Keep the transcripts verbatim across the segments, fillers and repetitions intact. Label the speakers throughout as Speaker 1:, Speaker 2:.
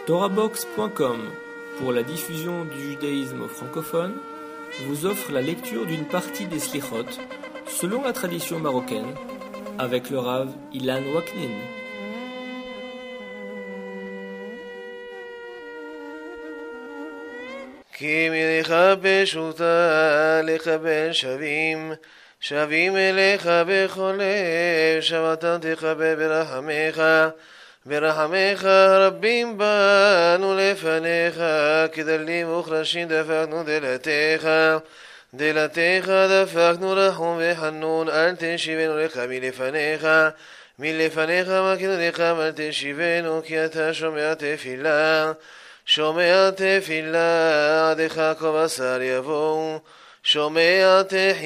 Speaker 1: Torahbox point com, pour la diffusion du judaïsme francophone, vous offre la lecture d'une partie des Slichot, selon la tradition marocaine, avec le Rav Ilan Waknin.
Speaker 2: כי מלך פשוטה לקבל שווים, שווים אליך בכל לב, שבתם תקבל ברחמך, ברחמך רבים באנו לפניך, כדלים מוחלשים דפקנו דלתך, דלתך דפקנו רחום וחנון, אל תשיבנו לך מלפניך, מלפניך מכינו לך, אל תשיבנו, כי אתה שומע תפילה, שומע תפילה, עדך כל בשר יבואו, שומע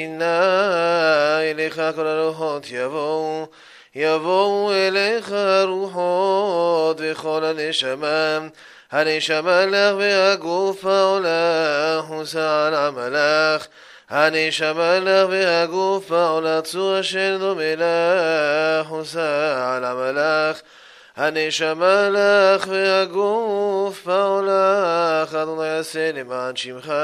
Speaker 2: תחינה, אליך כל הרוחות יבואו, יבואו אליך רוחות וכל הנשמה, הנשמה לך והגוף העולה, חוסה על עמלך, הנשמה לך והגוף העולה, צור אשר דומה לך, חוסה על עמלך, הנשמה לך והגוף בעולך, אדוני יעשה למען שמך,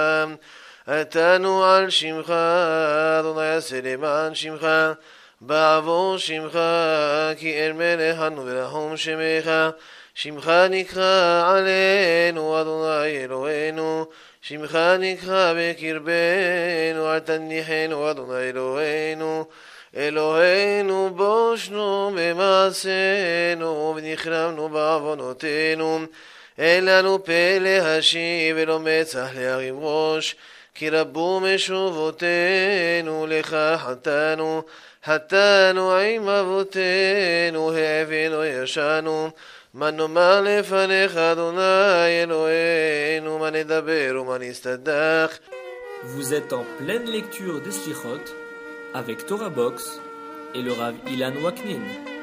Speaker 2: עתנו על שמך, אדוני יעשה למען שמך, בעבור שמך, כי אין מלכנו ולחום שמך, שמך נקרא עלינו, אדוני אלוהינו, שמך נקרא בקרבנו, אל תניחנו, אדוני אלוהינו, אלוהינו בושנו במעשינו ונכרמנו בעוונותינו, אין לנו פה להשיב ולא מצח להרים ראש, כי רבו משובותינו, לך חטאנו, חטאנו עם אבותינו, העווינו ישנו, מה נאמר לפניך אדוני אלוהינו, מה נדבר ומה נסתדח.
Speaker 1: Vous êtes en pleine lecture des Slichot avec Torahbox et le Rav Ilan Waknin.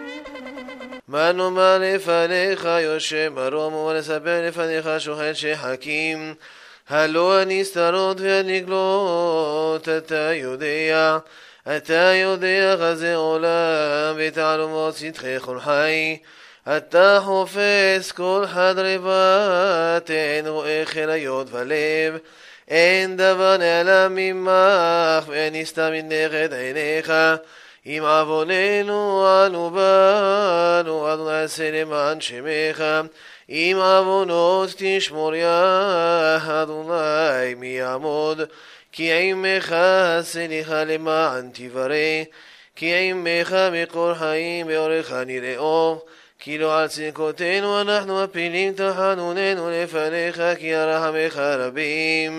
Speaker 2: מה נאמר לפניך יושב מרום ונספר לפניך שוחט שחקים, הלא הנסתרות והנגלות, אתה יודע, אתה יודע חזה עולם ותעלומות שטחי כל חי, אתה חופש כל חדרי בת, אין רואה חליות ולב, אין דבר נעלם ממך ואין נסתר מנכד עיניך, אם עווננו אנו באנו, אדוני עשה למען שמך, אם עוונות תשמור יה, אדוני מי יעמוד, כי עמך סליחה למען תברא, כי עמך מכל חיים באורך נראו, כי לא על צדקותינו אנחנו מפילים תחנוננו לפניך, כי ירחמך רבים.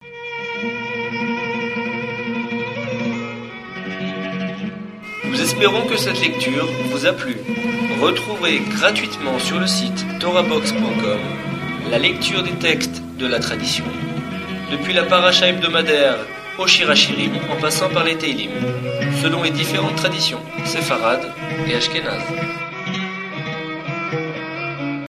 Speaker 1: Nous espérons que cette lecture vous a plu. Retrouvez gratuitement sur le site torahbox point com la lecture des textes de la tradition, depuis la paracha hebdomadaire au Shirachirim en passant par les Teilim, selon les différentes traditions séfarades et ashkénazes.